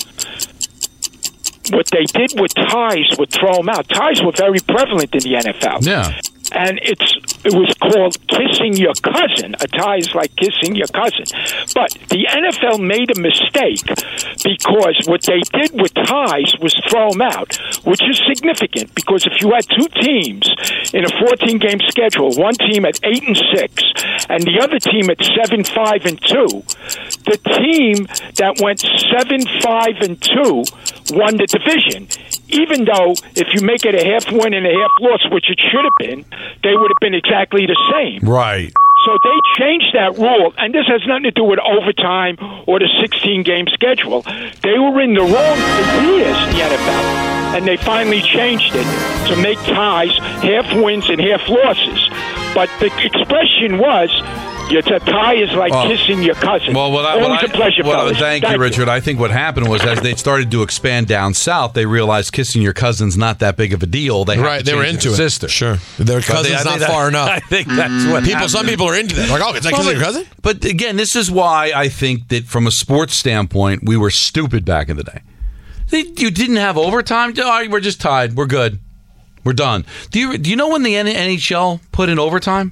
what they did with ties would throw them out. Ties were very prevalent in the N F L. Yeah. And it's it was called kissing your cousin. A tie is like kissing your cousin. But the N F L made a mistake because what they did with ties was throw them out, which is significant because if you had two teams in a fourteen-game schedule, one team at eight and six and the other team at seven, five, and two, the team that went seven, five, and two won the division. Even though if you make it a half win and a half loss, which it should have been, they would have been exactly the same. Right. So they changed that rule, and this has nothing to do with overtime or the sixteen-game schedule. They were in the wrong for years, the N F L, and they finally changed it to make ties half wins and half losses. But the expression was, your tie is like well, kissing your cousin. Well, what I, Always what a pleasure, I, what, fellas. thank, Thank you, Richard. I think what happened was as they started to expand down south, they realized kissing your cousin's not that big of a deal. They right, they were into it. Sister. Sure, their cousin's they, not that, far enough. I think that's what people. happened. Some people are into that. Like, oh, it's like well, kissing your cousin. But again, this is why I think that from a sports standpoint, we were stupid back in the day. They, you didn't have overtime. Oh, we're just tied. We're good. We're done. Do you do you know when the N H L put in overtime?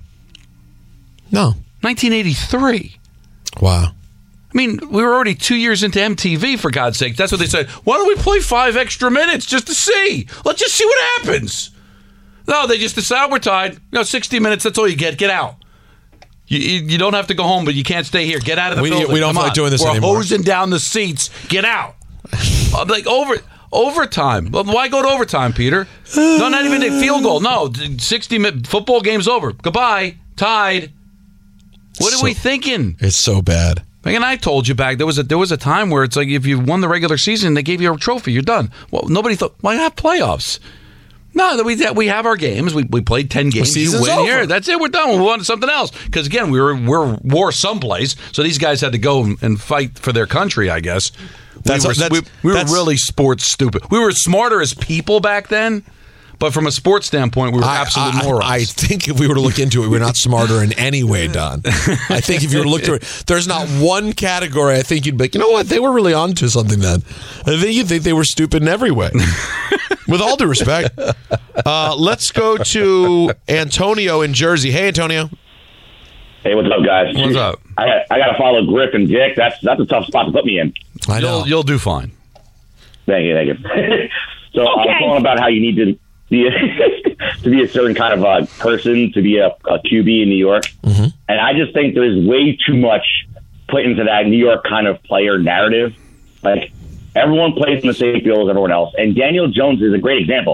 No. nineteen eighty-three. Wow. I mean, we were already two years into M T V, for God's sake. That's what they said. Why don't we play five extra minutes just to see? Let's just see what happens. No, they just decide we're tied. You know, sixty minutes, that's all you get. Get out. You, you, you don't have to go home, but you can't stay here. Get out of the we, building. We don't Come feel like on. doing this we're anymore. We're hosing down the seats. Get out. I'm like, over... Overtime. Why go to overtime, Peter? No, not even a field goal. No, sixty-minute football game's over. Goodbye. Tied. What so, are we thinking? It's so bad. And I told you back there was a there was a time where it's like if you won the regular season, they gave you a trophy. You're done. Well, nobody thought, why have playoffs? No, we we have our games. We we played ten games. The you win over. here. That's it. We're done. We want something else. Because again, we were we're war someplace. So these guys had to go and fight for their country. I guess. That's, we were, that's, we, we were that's, really sports stupid. We were smarter as people back then, but from a sports standpoint, we were I, absolute I, morons. I think if we were to look into it, we're not smarter in any way, Don. I think if you were to look through it, there's not one category I think you'd be like, you know what, they were really onto something then. I think you'd think they were stupid in every way. With all due respect. Uh, let's go to Antonio in Jersey. Hey, Antonio. Hey, what's up, guys? What's up? I, I got to follow Griff and Dick. That's that's a tough spot to put me in. I know. You'll, you'll do fine. Thank you, thank you. so Okay. I'm talking about how you need to be a, to be a certain kind of uh, person to be a, a Q B in New York, mm-hmm. and I just think there's way too much put into that New York kind of player narrative. Like everyone plays in the same field as everyone else, and Daniel Jones is a great example.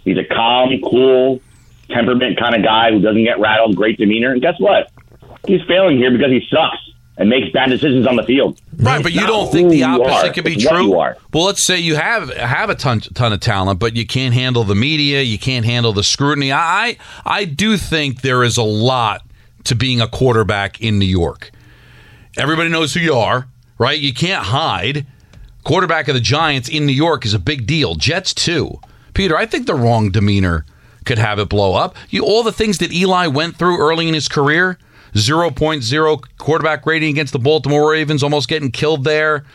He's a calm, cool, temperament kind of guy who doesn't get rattled, great demeanor. And guess what? He's failing here because he sucks and makes bad decisions on the field. Right, but you don't think the opposite could be It's what true? you are. Well, let's say you have have a ton ton of talent, but you can't handle the media, you can't handle the scrutiny. I I do think there is a lot to being a quarterback in New York. Everybody knows who you are, right? You can't hide. Quarterback of the Giants in New York is a big deal. Jets too. Peter, I think the wrong demeanor could have it blow up. You all the things that Eli went through early in his career. zero point oh quarterback rating against the Baltimore Ravens, almost getting killed there.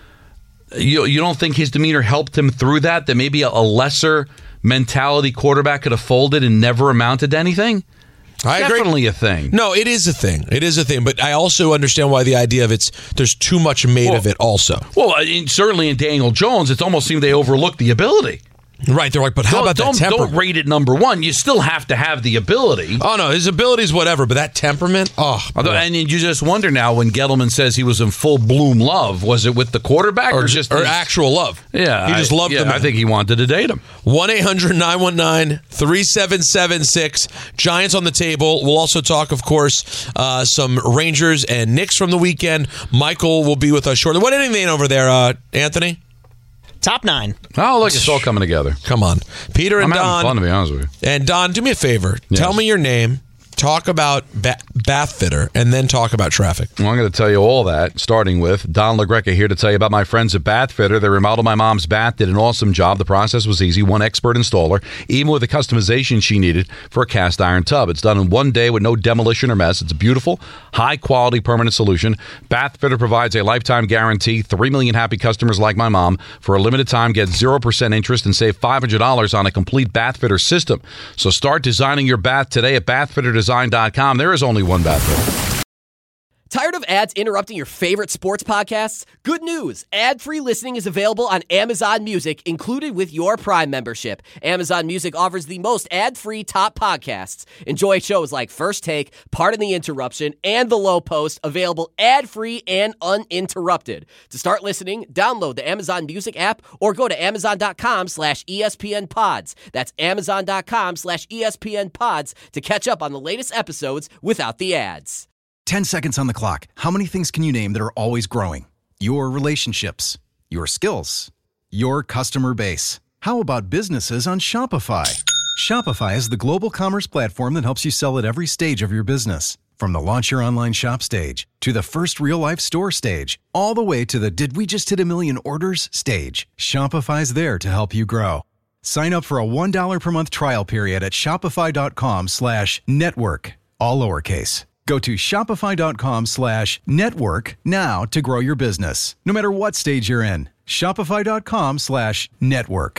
You you don't think his demeanor helped him through that? That maybe a, a lesser mentality quarterback could have folded and never amounted to anything? I Definitely agree. a thing. No, it is a thing. It is a thing. But I also understand why the idea of it's there's too much made well, of it also. Well, I mean, certainly in Daniel Jones, it almost seemed they overlooked the ability. Right, they're like, but how don't, about that don't, temperament? Don't rate it number one. You still have to have the ability. Oh, no, his ability's whatever, but that temperament, oh. Although, and you just wonder now when Gettleman says he was in full bloom love, was it with the quarterback or, Or, just or his, actual love? Yeah. He just I, loved yeah, him. I think he wanted to date him. one eight hundred nine one nine three seven seven six. Giants on the table. We'll also talk, of course, uh, some Rangers and Knicks from the weekend. Michael will be with us shortly. What inning they in over there, uh, Anthony? Top nine. Oh, look, it's all coming together. Come on. Peter and I'm Don. having fun, to be honest with you. And Don, do me a favor. Yes. Tell me your name. Talk about ba- Bath Fitter, and then talk about traffic. Well, I'm going to tell you all that, starting with Don LaGreca here to tell you about my friends at Bath Fitter. They remodeled my mom's bath, did an awesome job. The process was easy. One expert installer, even with the customization she needed for a cast iron tub. It's done in one day with no demolition or mess. It's a beautiful, high-quality, permanent solution. Bath Fitter provides a lifetime guarantee. Three million happy customers like my mom. For a limited time, get zero percent interest and save five hundred dollars on a complete Bath Fitter system. So start designing your bath today at bath fitter design dot com. There is only one Bath Fitter. Tired of ads interrupting your favorite sports podcasts? Good news! Ad-free listening is available on Amazon Music, included with your Prime membership. Amazon Music offers the most ad-free top podcasts. Enjoy shows like First Take, Pardon the Interruption, and The Low Post, available ad-free and uninterrupted. To start listening, download the Amazon Music app or go to amazon.com slash ESPN pods. That's amazon.com slash ESPN pods to catch up on the latest episodes without the ads. ten seconds on the clock. How many things can you name that are always growing? Your relationships, your skills, your customer base. How about businesses on Shopify? Shopify is the global commerce platform that helps you sell at every stage of your business. From the launch your online shop stage to the first real-life store stage, all the way to the did we just hit a million orders stage. Shopify's there to help you grow. Sign up for a one dollar per month trial period at shopify.com slash network, all lowercase. Go to shopify.com slash network now to grow your business. No matter what stage you're in, shopify.com slash network.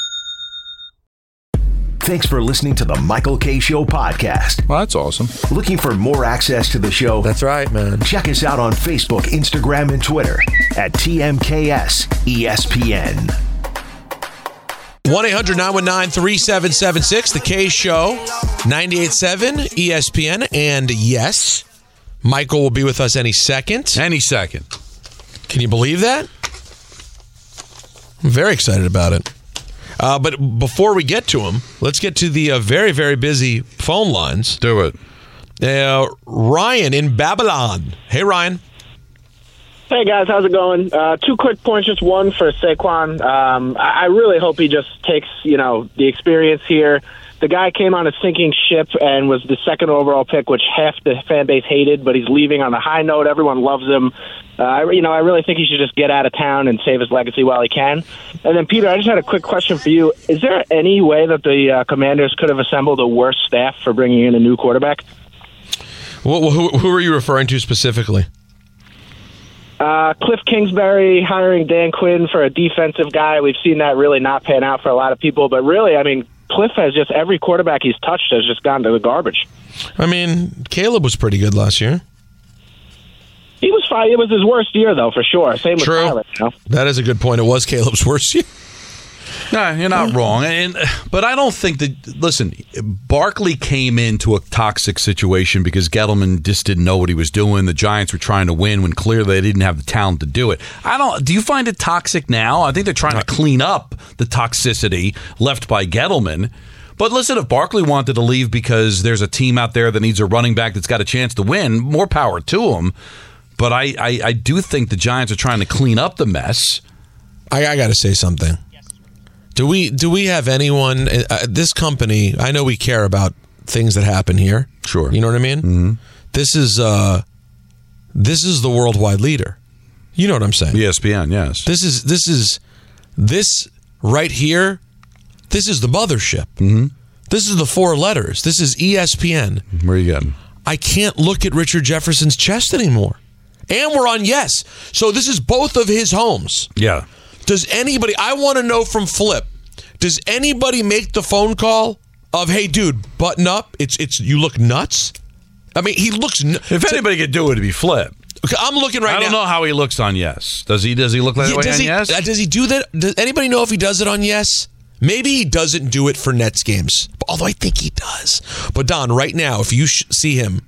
Thanks for listening to the Michael Kay Show podcast. Well, that's awesome. Looking for more access to the show? That's right, man. Check us out on Facebook, Instagram, and Twitter at T M K S E S P N. one eight hundred nine one nine three seven seven six, The K Show, ninety-eight point seven E S P N. And yes, Michael will be with us any second. Any second. Can you believe that? I'm very excited about it. Uh, but before we get to him, let's get to the uh, very, very busy phone lines. Do it. Uh, Ryan in Babylon. Hey, Ryan. Hey guys, how's it going? Uh, two quick points, just one for Saquon. Um, I, I really hope he just takes, you know, the experience here. The guy came on a sinking ship and was the second overall pick, which half the fan base hated, but he's leaving on a high note. Everyone loves him. Uh, I, you know, I really think he should just get out of town and save his legacy while he can. And then, Peter, I just had a quick question for you. Is there any way that the uh, Commanders could have assembled a worse staff for bringing in a new quarterback? Well, who, who are you referring to specifically? Uh, Cliff Kingsbury hiring Dan Quinn for a defensive guy. We've seen that really not pan out for a lot of people. But really, I mean, Cliff has just every quarterback he's touched has just gone to the garbage. I mean, Caleb was pretty good last year. He was fine. It was his worst year, though, for sure. Same with True. Tyler. You know? That is a good point. It was Caleb's worst year. No, you're not wrong. And but I don't think that. Listen, Barkley came into a toxic situation because Gettleman just didn't know what he was doing. The Giants were trying to win when clearly they didn't have the talent to do it. I don't. Do you find it toxic now? I think they're trying to clean up the toxicity left by Gettleman. But listen, if Barkley wanted to leave because there's a team out there that needs a running back that's got a chance to win, more power to him. But I, I, I do think the Giants are trying to clean up the mess. I, I got to say something. Do we do we have anyone? Uh, this company, I know we care about things that happen here. Sure, you know what I mean. Mm-hmm. This is uh, this is the worldwide leader. You know what I'm saying? E S P N, yes. This is this is this right here. This is the mothership. Mm-hmm. This is the four letters. This is E S P N. Where are you getting? I can't look at Richard Jefferson's chest anymore. And we're on Yes. So this is both of his homes. Yeah. Does anybody, I want to know from Flip, does anybody make the phone call of, hey, dude, button up? It's it's you look nuts? I mean, he looks nuts. If anybody could do it, it'd be Flip. Okay, I'm looking right now. I don't now. know how he looks on Yes. Does he Does he look that Yeah, way does on he, Yes? uh, Does he do that? Does anybody know if he does it on Yes? Maybe he doesn't do it for Nets games, although I think he does. But Don, right now, if you sh- see him,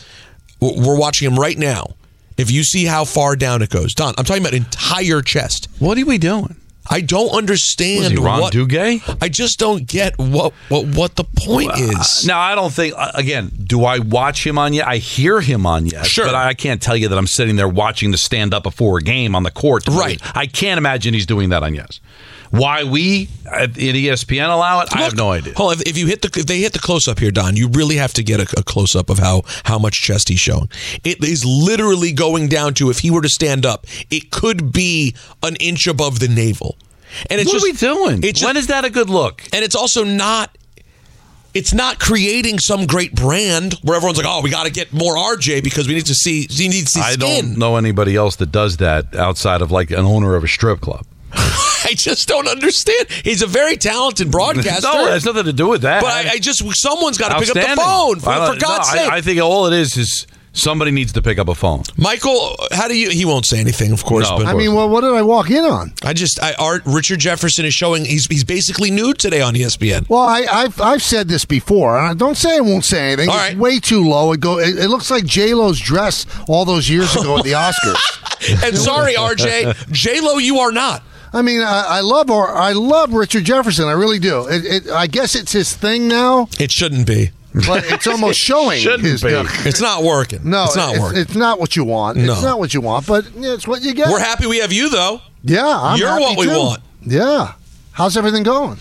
we're watching him right now. If you see how far down it goes, Don, I'm talking about entire chest. What are we doing? I don't understand. Was he Ron what, Duguay? I just don't get what what, what the point uh, is. Now, I don't think, again, do I watch him on Yes? I hear him on Yes, sure. but I can't tell you that I'm sitting there watching the stand up before a game on the court. Right. I can't imagine he's doing that on Yes. Why we at E S P N allow it, I Look, have no idea. Hold on, if, if you hit the if they hit the close up here, Don, you really have to get a, a close up of how how much chest he's showing. It is literally going down to, if he were to stand up, it could be an inch above the navel. And it's what just, are we doing? It's just, when is that a good look? And it's also not. It's not creating some great brand where everyone's like, "Oh, we got to get more R J because we need to see. We need to see I skin." don't know anybody else that does that outside of like an owner of a strip club. I just don't understand. He's a very talented broadcaster. No, it has nothing to do with that. But I, I just someone's got to pick up the Outstanding. phone for, I for God's no, sake. I, I think all it is is somebody needs to pick up a phone. Michael, how do you? He won't say anything, of course. No, but of I mean, well, what did I walk in on? I just, I Art Richard Jefferson is showing he's he's basically nude today on E S P N. Well, I, I've I've said this before. And I don't say I won't say anything. All it's right. way too low. It go. It, it looks like J Lo's dress all those years ago at the Oscars. And sorry, R J, J Lo, you are not. I mean, I, I love or I love Richard Jefferson. I really do. It, it, I guess it's his thing now, It shouldn't be. but it's almost showing. Shouldn't his, be. It's not working. No, it's not it's, working. It's not what you want. No. It's not what you want, but yeah, it's what you get. We're happy we have you, though. Yeah, I'm You're happy what we too. want. Yeah. How's everything going?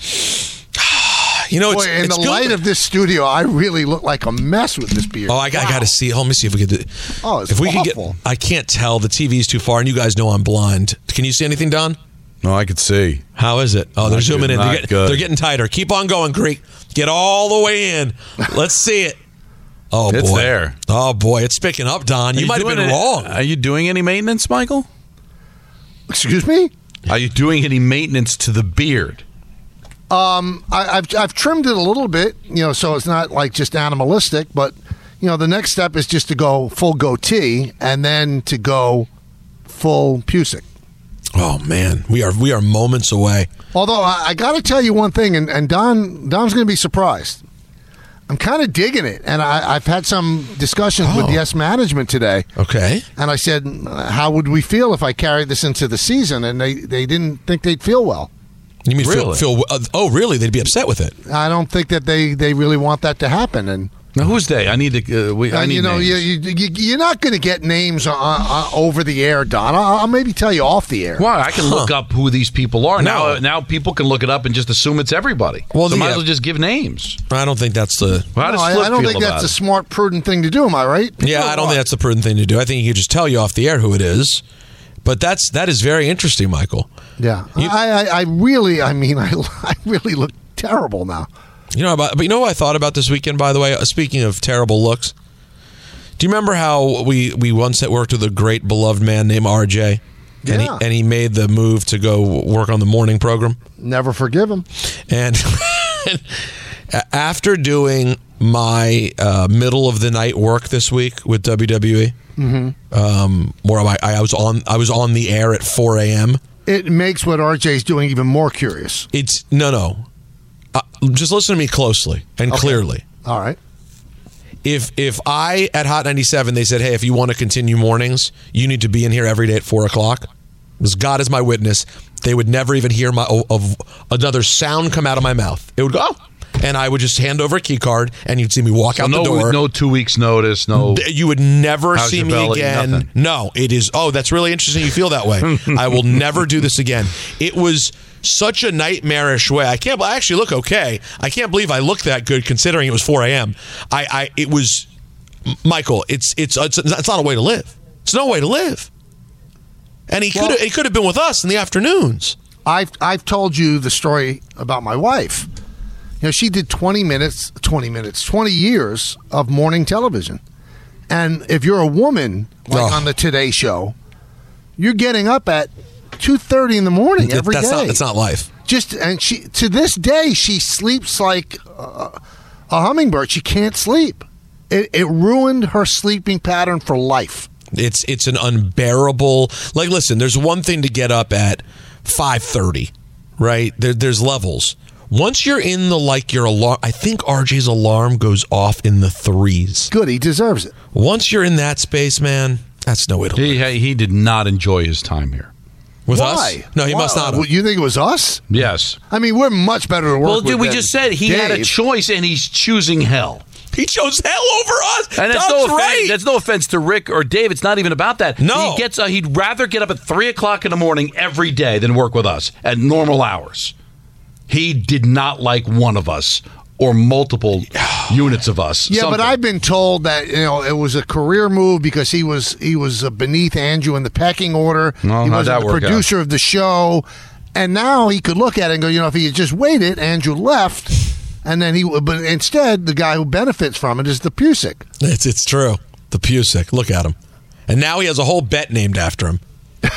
You know, it's, Boy, in it's the good. light of this studio, I really look like a mess with this beard. Oh, I, got- I Wow. got to see. Let me see if we could. Do, Oh, it's if we can awful. get. I can't tell. The T V's too far, and you guys know I'm blind. Can you see anything, Don? No, I could see. How is it? Oh, they're Not zooming good, in. They're not getting, good. they're getting tighter. Keep on going, Greek. Get all the way in. Let's see it. Oh, It's boy. there. Oh, boy. It's picking up, Don. Are You might have doing been any- wrong. Are you doing any maintenance, Michael? Excuse me? Are you doing any maintenance to the beard? Um, I, I've I've trimmed it a little bit, you know, so it's not like just animalistic. But you know, the next step is just to go full goatee, and then to go full Pusick. Oh, man. We are we are moments away. Although I, I got to tell you one thing, and, and Don Don's going to be surprised. I'm kind of digging it, and I, I've had some discussions Oh. with Yes Management today. Okay. And I said, how would we feel if I carried this into the season? And they, they didn't think they'd feel well. You mean feel, Really? feel uh, oh, really? They'd be upset with it. I don't think that they, they really want that to happen. And Now, who's they? I need to. Uh, we, I Uh, need you know, names. you, you, you're not going to get names uh, uh, over the air, Don. I'll, I'll maybe tell you off the air. Why? I can look up who these people are. No. Now now people can look it up and just assume it's everybody. Well, so might yeah. as well just give names. I don't think that's the. Well, how No, does I, Flip I don't feel think that's about a smart, prudent thing to do. Am I right? Yeah, I don't think that's the prudent thing to do. I think you could just tell you off the air who it is. But that's that is very interesting, Michael. Yeah, You- I, I, I really, I mean, I, I really look terrible now. You know about, but you know what I thought about this weekend, by the way. Uh, Speaking of terrible looks, do you remember how we we once had worked with a great beloved man named R J, and Yeah. he and he made the move to go work on the morning program, Never forgive him. and after doing my uh, middle of the night work this week with W W E, Mm-hmm. um, where I, I was on I was on the air at four a.m. it makes what R J's doing even more curious. It's no, no. Uh, just listen to me closely and Okay. clearly. All right. If if I at Hot ninety-seven they said, hey, if you want to continue mornings, you need to be in here every day at four o'clock. Because God is my witness, they would never even hear my of another sound come out of my mouth. It would go, oh, and I would just hand over a key card, and you'd see me walk So out no, the door. no two weeks notice. No, You would never How's see your me belly? again. Nothing. No, it is. Oh, that's really interesting. You feel that way. I will never do this again. It was such a nightmarish way. I can't. I actually look okay. I can't believe I look that good considering it was four a.m. I, I. It was, Michael. It's it's it's it's not a way to live. It's no way to live. And he could he could have been with us in the afternoons. I've I've told you the story about my wife. You know, she did twenty minutes, twenty minutes, twenty years of morning television. And if you're a woman, like Oh. on the Today Show, you're getting up at two thirty in the morning Th- every that's day. not that's not life. Just and she to this day she sleeps like uh, a hummingbird. She can't sleep. It, it ruined her sleeping pattern for life. It's it's an unbearable. Like, listen, there's one thing to get up at five thirty, right? There, there's levels. Once you're in the like your alarm, I think R J's alarm goes off in the threes. Good, he deserves it. Once you're in that space, man, that's no way to live. he he did not enjoy his time here. With Why? us? No, he Why? must not have. Well, you think it was us? Yes. I mean, we're much better to work Well, with. dude, we than just said he had a Dave. choice, and he's choosing hell. He chose hell over us. And that's That's no offense. right. That's no offense to Rick or Dave. It's not even about that. No. he gets. Uh, he'd rather get up at three o'clock in the morning every day than work with us at normal hours. He did not like one of us or multiple units of us. Yeah, Something. but I've been told that you know it was a career move because he was he was uh, beneath Andrew in the pecking order. Well, he how'd was that the work out? producer of the show, and now he could look at it and go, you know, if he had just waited, Andrew left, and then he. But instead, the guy who benefits from it is the Pusick. It's it's true. The Pusick. Look at him. And now he has a whole bet named after him.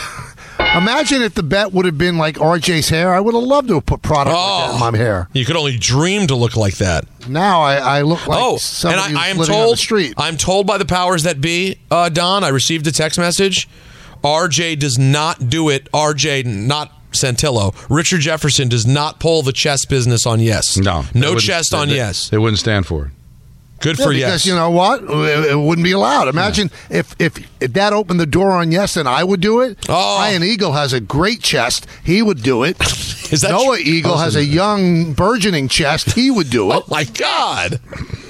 Imagine if the bet would have been like R J's hair. I would have loved to have put product like that in my hair. You could only dream to look like that. Now I, I look like oh, and somebody I, I am who's living on told. the street. I'm told by the powers that be, uh, Don. I received a text message. R J does not do it. R J, not Santillo. Richard Jefferson does not pull the chess business on Yes. No, no they wouldn't- chest on they- Yes. They wouldn't stand for it. Good Yeah, for because Yes. you know what? It, it wouldn't be allowed. Imagine if, if if that opened the door on Yes, then I would do it. Oh. Ian Eagle has a great chest. He would do it. Is that Noah true? Eagle has a young burgeoning chest. He would do it. Oh my God!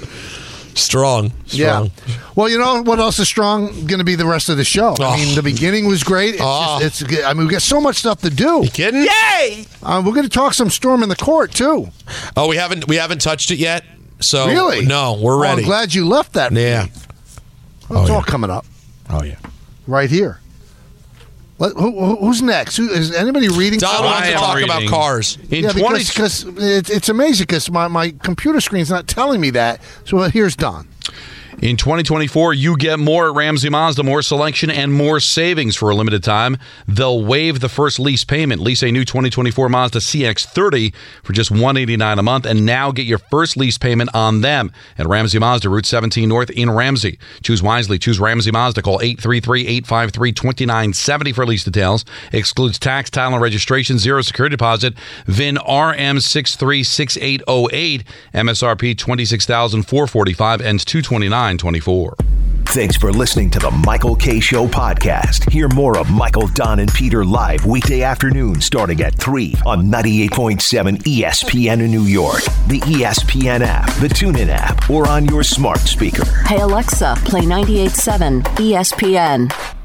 Strong, strong. Yeah. Well, you know what else is strong? Going to be the rest of the show. Oh. I mean, the beginning was great. It's, Oh. just, it's I mean, we got so much stuff to do. You kidding? Yay! Uh, we're going to talk some Storm in the Court too. Oh, we haven't we haven't touched it yet. So Really? no, we're Oh, ready. I'm glad you left that. Yeah. It's Oh, all yeah. coming up Oh yeah. right here. Let, who, who- who's next? Who, is anybody reading? Don I wants to am talk about reading. cars. In Yeah, twenty, because, because it, it's amazing because my, my computer screen's not telling me that. So uh, here's Don. In twenty twenty-four, you get more at Ramsey Mazda, more selection and more savings for a limited time. They'll waive the first lease payment. Lease a new twenty twenty-four Mazda C X thirty for just one hundred eighty-nine dollars a month, and now get your first lease payment on them at Ramsey Mazda, Route seventeen North in Ramsey. Choose wisely. Choose Ramsey Mazda. Call eight three three, eight five three, two nine seven zero for lease details. Excludes tax, title, and registration. Zero security deposit. V I N R M six three six eight zero eight. M S R P twenty-six thousand four hundred forty-five. Ends two twenty-nine twenty-four. Thanks for listening to the Michael K. Show podcast. Hear more of Michael, Don, and Peter live weekday afternoon starting at three on ninety-eight point seven E S P N in New York, the E S P N app, the TuneIn app, or on your smart speaker. Hey Alexa, play ninety-eight point seven E S P N.